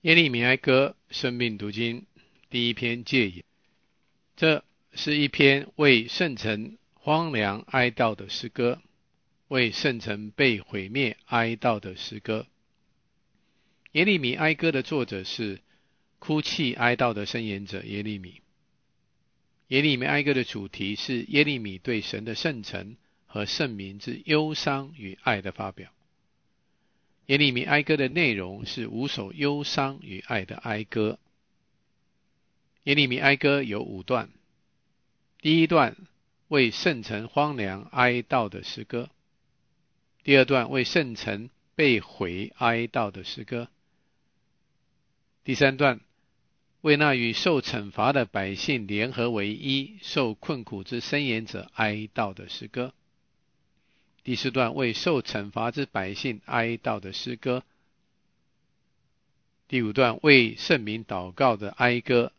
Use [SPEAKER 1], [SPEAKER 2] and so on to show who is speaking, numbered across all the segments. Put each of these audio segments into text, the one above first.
[SPEAKER 1] 耶利米哀歌生命读经第一篇戒言，这是一篇为圣城荒凉哀悼的诗歌，为圣城被毁灭哀悼的诗歌。耶利米哀歌的作者是哭泣哀悼的申言者耶利米。耶利米哀歌的主题是耶利米对神的圣城和圣民之忧伤与爱的发表。耶利米哀歌的内容是5首忧伤与爱的哀歌。耶利米哀歌有5段，第一段为圣城荒凉哀悼的诗歌，第二段为圣城被毁哀悼的诗歌，第三段为那与受惩罚的百姓联合为一受困苦之申言者哀悼的诗歌，第四段为受惩罚之百姓哀悼的诗歌，第5段为圣民祷告的哀歌。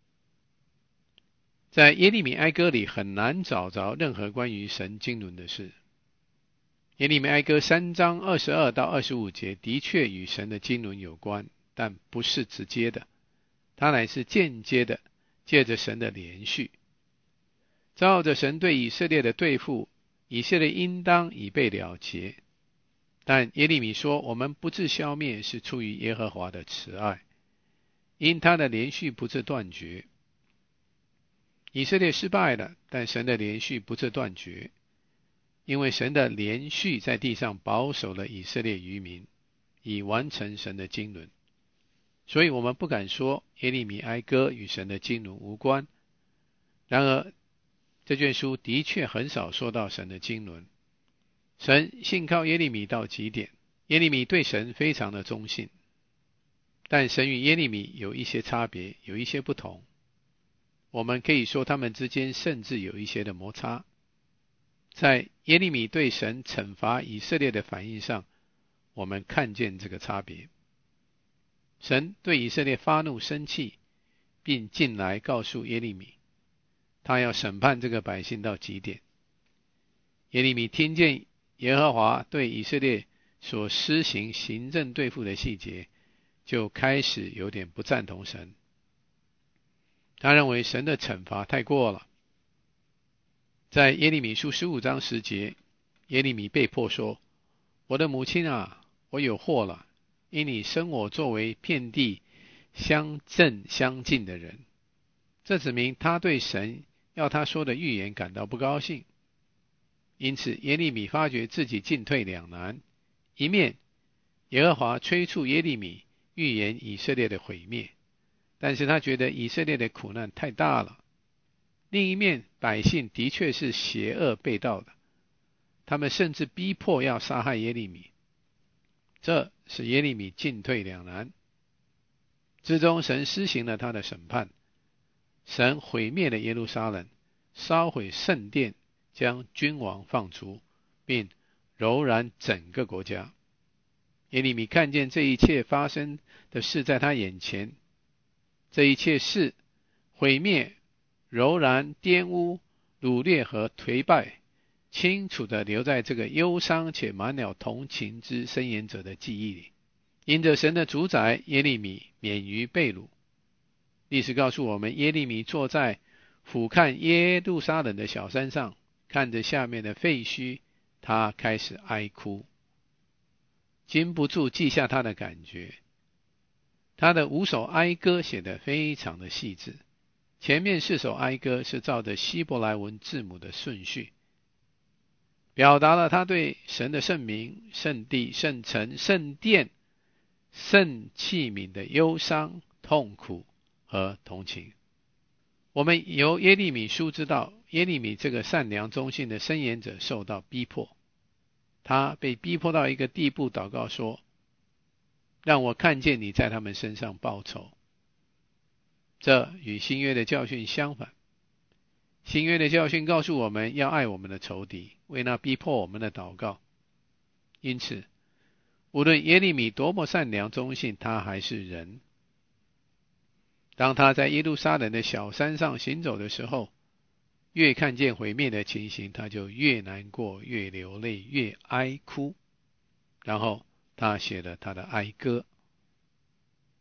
[SPEAKER 1] 在耶利米哀歌里很难找着任何关于神经纶的事。耶利米哀歌3章22到25节的确与神的经纶有关，但不是直接的，它乃是间接的，借着神的连续。照着神对以色列的对付，以色列应当已被了结。但耶利米说，我们不致消灭是出于耶和华的慈爱，因他的连续不致断绝。以色列失败了，但神的连续不致断绝，因为神的连续在地上保守了以色列余民，以完成神的经纶。所以我们不敢说耶利米哀歌与神的经纶无关。然而这卷书的确很少说到神的经纶。神信靠耶利米到极点，耶利米对神非常的忠信，但神与耶利米有一些差别，有一些不同。我们可以说他们之间甚至有一些的摩擦。在耶利米对神惩罚以色列的反应上，我们看见这个差别。神对以色列发怒生气，并进来告诉耶利米，他要审判这个百姓到极点。耶利米听见耶和华对以色列所施行行政对付的细节，就开始有点不赞同神。他认为神的惩罚太过了。在耶利米书15章10节，耶利米被迫说，我的母亲啊，我有祸了，因你生我作为遍地相正相近的人。这指明他对神要他说的预言感到不高兴。因此耶利米发觉自己进退两难，一面耶和华催促耶利米预言以色列的毁灭，但是他觉得以色列的苦难太大了。另一面，百姓的确是邪恶背道的，他们甚至逼迫要杀害耶利米，这使耶利米进退两难。之中神施行了他的审判，神毁灭了耶路撒冷，烧毁圣殿，将君王放逐，并蹂躏整个国家。耶利米看见这一切发生的事在他眼前，这一切事毁灭、蹂躏、玷污、掳掠和颓败，清楚地留在这个忧伤且满了同情之申言者的记忆里。因着神的主宰，耶利米免于被掳。历史告诉我们，耶利米坐在俯瞰耶路撒冷的小山上，看着下面的废墟，他开始哀哭，禁不住记下他的感觉。他的5首哀歌写得非常的细致，前面4首哀歌是照着希伯来文字母的顺序，表达了他对神的圣名、圣地、圣城、圣殿、圣器皿的忧伤、痛苦和同情。我们由耶利米书知道，耶利米这个善良忠信的申言者受到逼迫，他被逼迫到一个地步，祷告说，让我看见你在他们身上报仇。这与新约的教训相反。新约的教训告诉我们要爱我们的仇敌，为那逼迫我们的祷告。因此无论耶利米多么善良忠信，他还是人。当他在耶路撒冷的小山上行走的时候，越看见毁灭的情形，他就越难过，越流泪，越哀哭。然后他写了他的哀歌。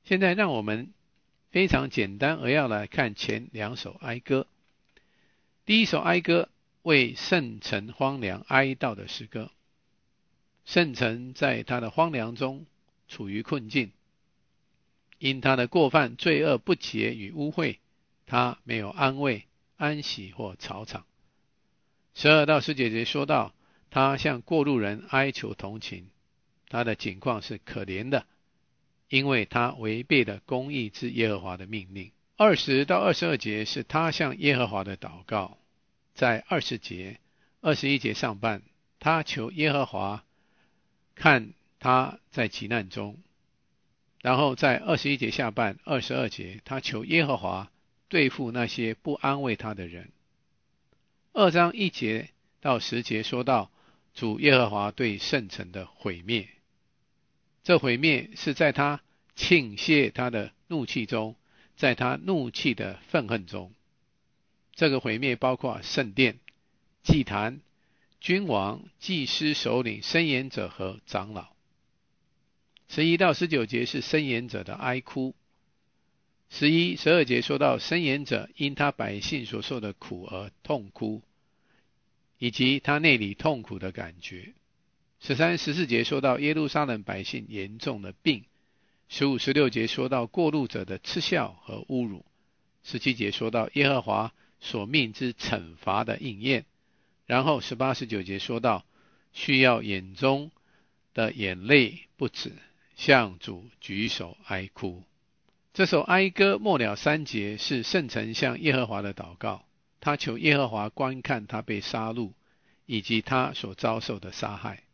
[SPEAKER 1] 现在让我们非常简单而要来看前2首哀歌。第一首哀歌为圣城荒凉哀悼的诗歌。圣城在他的荒凉中处于困境，因他的过犯、罪恶、不洁与污秽，他没有安慰、安息或草场。12到19节说到，他向过路人哀求同情，他的境况是可怜的，因为他违背了公义之耶和华的命令。20到22节是他向耶和华的祷告。在20节、21节上半，他求耶和华看他在急难中，然后在21节下半、22节，他求耶和华对付那些不安慰他的人。2章1节到10节说到主耶和华对圣城的毁灭，这毁灭是在他倾泻他的怒气中，在他怒气的愤恨中。这个毁灭包括圣殿、祭坛、君王、祭司首领、申言者和长老。11到19节是申言者的哀哭。11、12节说到申言者因他百姓所受的苦而痛哭，以及他内里痛苦的感觉。13、14节说到耶路撒冷百姓严重的病。15、16节说到过路者的嗤笑和侮辱。17节说到耶和华所命之惩罚的应验。然后18、19节说到需要眼中的眼泪不止，向主举手哀哭。这首哀歌末了3节是圣城向耶和华的祷告，他求耶和华观看他被杀戮以及他所遭受的杀害。